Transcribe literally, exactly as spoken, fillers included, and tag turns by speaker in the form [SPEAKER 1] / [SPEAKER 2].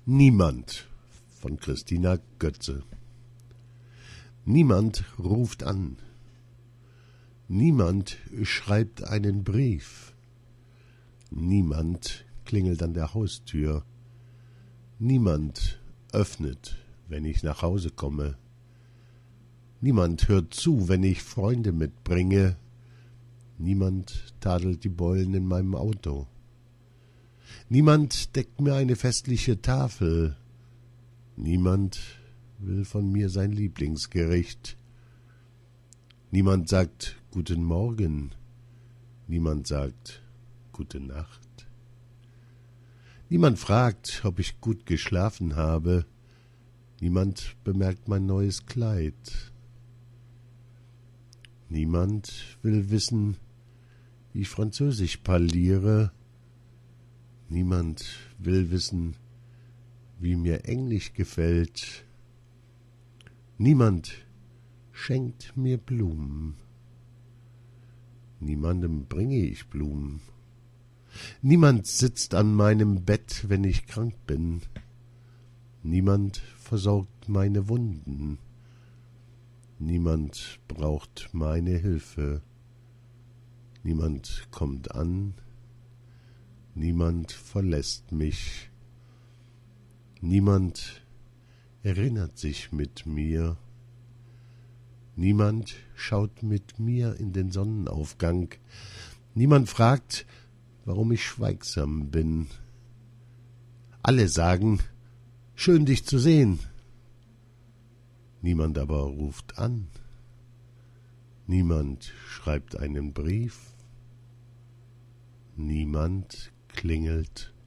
[SPEAKER 1] Niemand von Christina Götze. Niemand ruft an. Niemand schreibt einen Brief. Niemand klingelt an der Haustür. Niemand öffnet, wenn ich nach Hause komme. Niemand hört zu, wenn ich Freunde mitbringe. Niemand tadelt die Beulen in meinem Auto. Niemand deckt mir eine festliche Tafel. Niemand will von mir sein Lieblingsgericht. Niemand sagt Guten Morgen. Niemand sagt Gute Nacht. Niemand fragt, ob ich gut geschlafen habe. Niemand bemerkt mein neues Kleid. Niemand will wissen, wie ich Französisch parliere. Niemand will wissen, wie mir Englisch gefällt. Niemand schenkt mir Blumen. Niemandem bringe ich Blumen. Niemand sitzt an meinem Bett, wenn ich krank bin. Niemand versorgt meine Wunden. Niemand braucht meine Hilfe. Niemand kommt an. Niemand verlässt mich. Niemand erinnert sich mit mir. Niemand schaut mit mir in den Sonnenaufgang. Niemand fragt, warum ich schweigsam bin. Alle sagen, schön dich zu sehen. Niemand aber ruft an. Niemand schreibt einen Brief. Niemand klingelt